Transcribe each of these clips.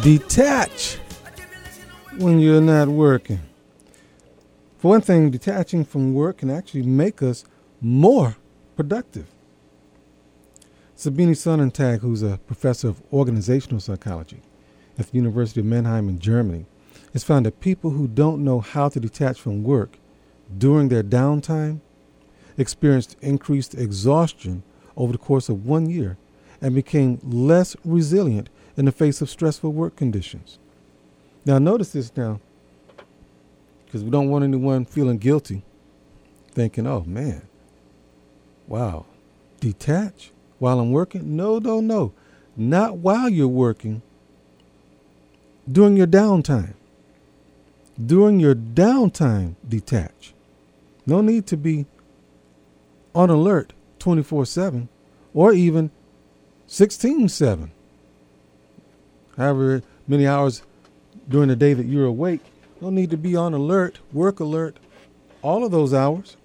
Detach when you're not working. For one thing, detaching from work can actually make us more productive. Sabine Sonnentag, who's a professor of organizational psychology at the University of Mannheim in Germany, has found that people who don't know how to detach from work during their downtime experienced increased exhaustion over the course of 1 year and became less resilient in the face of stressful work conditions. Now notice this now, because we don't want anyone feeling guilty, thinking, oh man, wow, detach while I'm working? No. Not while you're working. During your downtime. During your downtime, detach. No need to be on alert 24/7 or even 16/7. However many hours during the day that you're awake, no need to be on alert, work alert, all of those hours.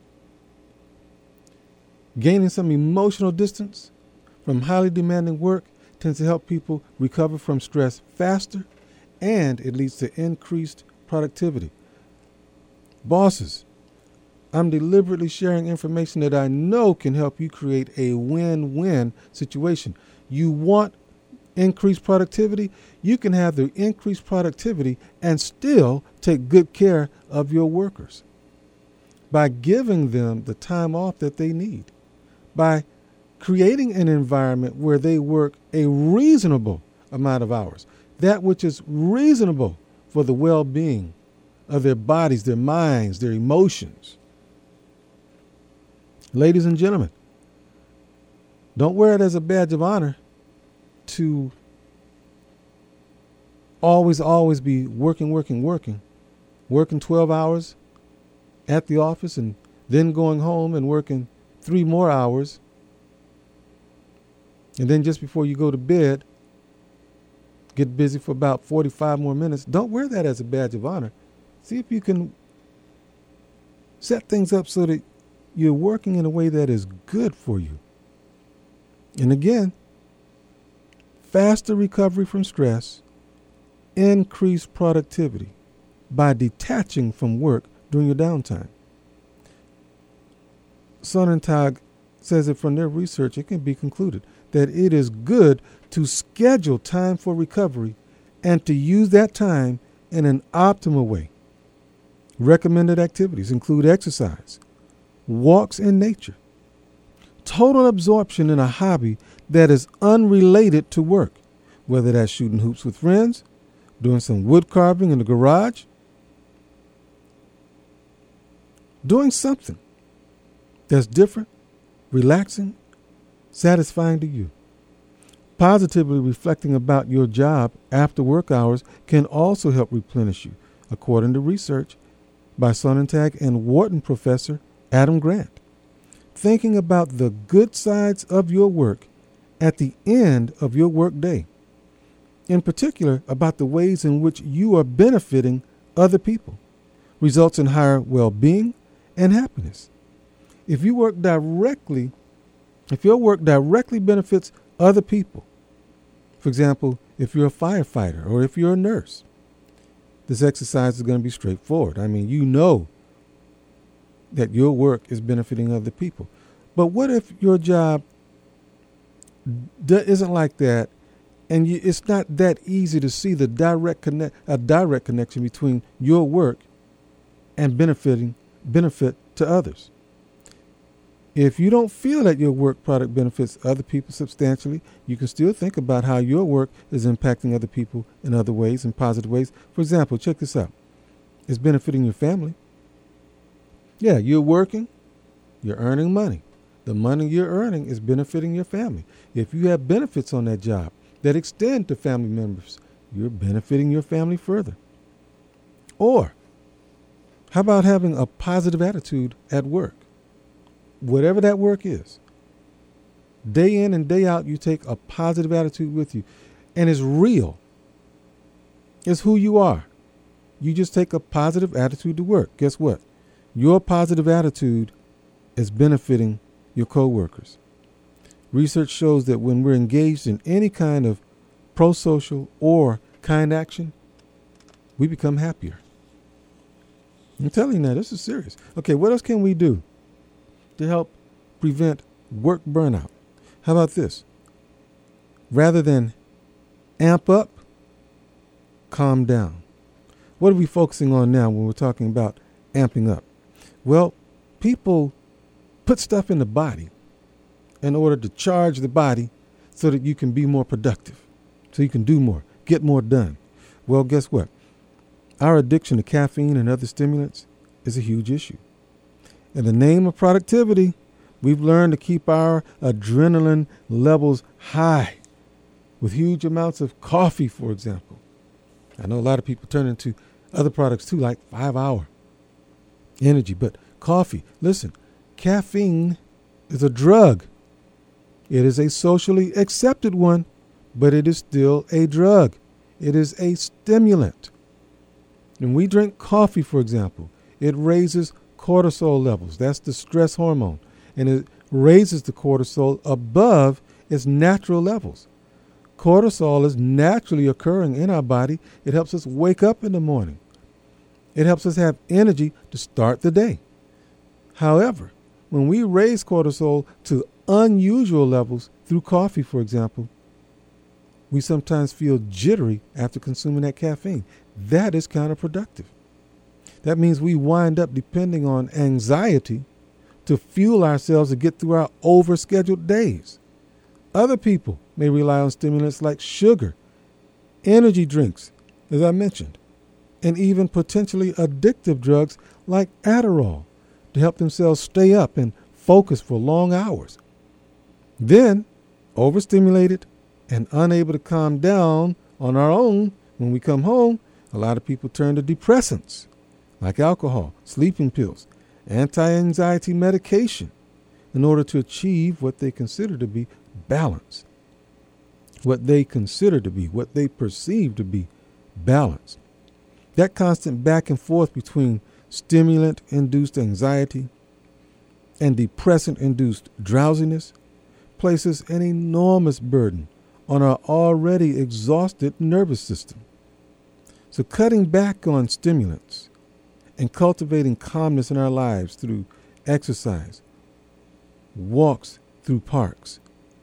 Gaining some emotional distance from highly demanding work tends to help people recover from stress faster, and it leads to increased productivity. Bosses, I'm deliberately sharing information that I know can help you create a win-win situation. You want increased productivity? You can have the increased productivity and still take good care of your workers by giving them the time off that they need, by creating an environment where they work a reasonable amount of hours, that which is reasonable for the well-being of their bodies, their minds, their emotions. Ladies and gentlemen, don't wear it as a badge of honor to always be working 12 hours at the office and then going home and working 3 more hours. And then just before you go to bed, get busy for about 45 more minutes. Don't wear that as a badge of honor. See if you can set things up so that you're working in a way that is good for you. And again, faster recovery from stress, increased productivity by detaching from work during your downtime. Sonnentag says that from their research, it can be concluded that it is good to schedule time for recovery and to use that time in an optimal way. Recommended activities include exercise, walks in nature, total absorption in a hobby that is unrelated to work, whether that's shooting hoops with friends, doing some wood carving in the garage, doing something that's different, relaxing, satisfying to you. Positively reflecting about your job after work hours can also help replenish you, according to research by Sonnentag and Wharton professor Adam Grant. Thinking about the good sides of your work at the end of your work day, in particular about the ways in which you are benefiting other people, results in higher well-being and happiness. If your work directly benefits other people, for example, if you're a firefighter or if you're a nurse, this exercise is going to be straightforward. I mean, you know that your work is benefiting other people. But what if your job isn't like that, and it's not that easy to see a direct connection between your work and benefit to others? If you don't feel that your work product benefits other people substantially, you can still think about how your work is impacting other people in other ways, in positive ways. For example, check this out. It's benefiting your family. Yeah, you're working, you're earning money. The money you're earning is benefiting your family. If you have benefits on that job that extend to family members, you're benefiting your family further. Or how about having a positive attitude at work? Whatever that work is, day in and day out, you take a positive attitude with you, and it's real. It's who you are. You just take a positive attitude to work. Guess what? Your positive attitude is benefiting your coworkers. Research shows that when we're engaged in any kind of pro-social or kind action, we become happier. I'm telling you now, this is serious. Okay, what else can we do to help prevent work burnout? How about this? Rather than amp up, calm down. What are we focusing on now when we're talking about amping up? Well, people put stuff in the body in order to charge the body so that you can be more productive, so you can do more, get more done. Well, guess what? Our addiction to caffeine and other stimulants is a huge issue. In the name of productivity, we've learned to keep our adrenaline levels high with huge amounts of coffee, for example. I know a lot of people turn into other products too, like 5-hour energy, but coffee, listen, caffeine is a drug. It is a socially accepted one, but it is still a drug. It is a stimulant. When we drink coffee, for example, it raises cortisol levels. That's the stress hormone. And it raises the cortisol above its natural levels. Cortisol is naturally occurring in our body. It helps us wake up in the morning. It helps us have energy to start the day. However, when we raise cortisol to unusual levels through coffee, for example, we sometimes feel jittery after consuming that caffeine. That is counterproductive. That means we wind up depending on anxiety to fuel ourselves to get through our overscheduled days. Other people may rely on stimulants like sugar, energy drinks, as I mentioned, and even potentially addictive drugs like Adderall to help themselves stay up and focus for long hours. Then, overstimulated and unable to calm down on our own when we come home, a lot of people turn to depressants like alcohol, sleeping pills, anti-anxiety medication in order to achieve what they consider to be balance. What they consider to be, what they perceive to be balance. That constant back and forth between stimulant-induced anxiety and depressant-induced drowsiness places an enormous burden on our already exhausted nervous system. So cutting back on stimulants and cultivating calmness in our lives through exercise, walks through parks,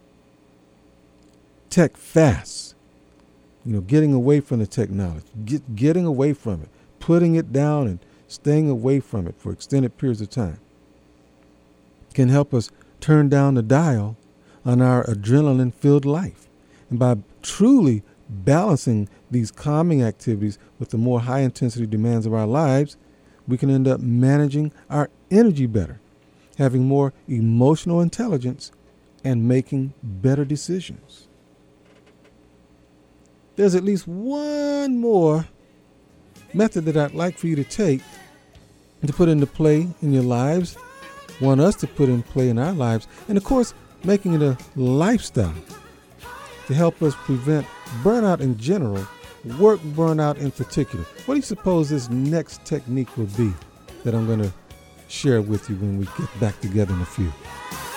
tech fasts, getting away from the technology, getting away from it, putting it down and staying away from it for extended periods of time can help us turn down the dial on our adrenaline-filled life. And by truly balancing these calming activities with the more high-intensity demands of our lives, we can end up managing our energy better, having more emotional intelligence, and making better decisions. There's at least one more method that I'd like for you to take and to put into play in your lives, want us to put in play in our lives, and of course, making it a lifestyle to help us prevent burnout in general, work burnout in particular. What do you suppose this next technique will be that I'm going to share with you when we get back together in a few?